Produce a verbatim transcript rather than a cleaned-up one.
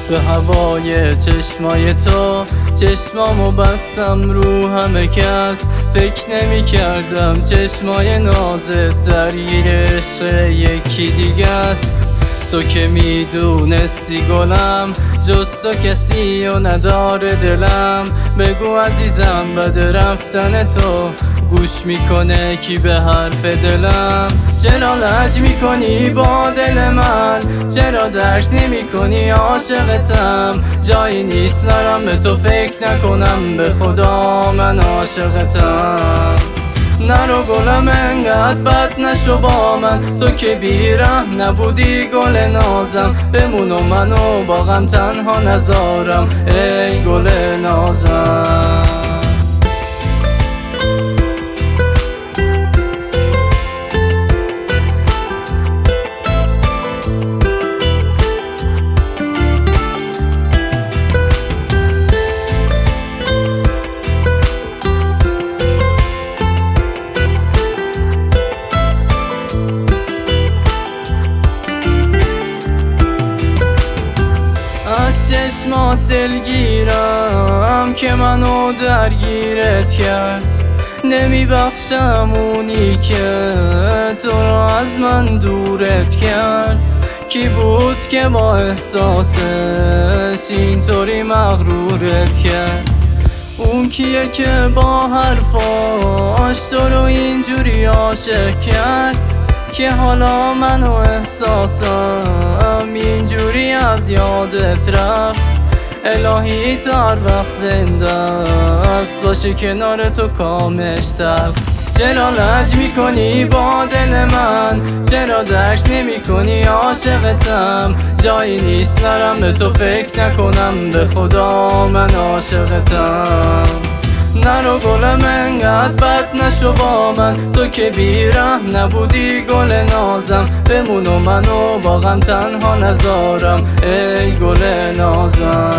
به هوای چشمای تو چشمامو بستم رو همه کس، فکر نمی کردم چشمای نازت درگیر عشق یکی دیگه است. تو که میدونستی گلم جز تو کسی و نداره دلم، بگو عزیزم بعد رفتن تو گوش میکنه کی به حرف دلم؟ چرا لج میکنی با دل من؟ چرا درک نمیکنی عاشقتم؟ جایی نیست نرم به تو فکر نکنم، به خدا من عاشقتم. نرو گلم انقدر بد نشو با من، تو که بیرحم نبودی گل نازم، بمون و منو با غم تنها نذارم ای گل نازم. از چشمات دلگیرم که منو درگیرت کرد، نمیبخشم اونی که تو رو از من دورت کرد. کی بود که با احساسش اینطوری مغرورت کرد؟ اون کیه که با حرفاش تو رو اینجوری عاشق کرد، که حالا من و احساسم اینجوری از یادت رفت. الهی تا هر وقت زنده است باشه کنار تو کامشتر. چرا لج میکنی با دل من؟ چرا درک نمیکنی عاشقتم؟ جایی نیست نرم به تو فکر نکنم، به خدا من عاشقتم. نرو گلم انقدر بد نشو با من، تو که بیرحم نبودی گل نازم، بمون و منو با غم تنها نذارم ای گل نازم.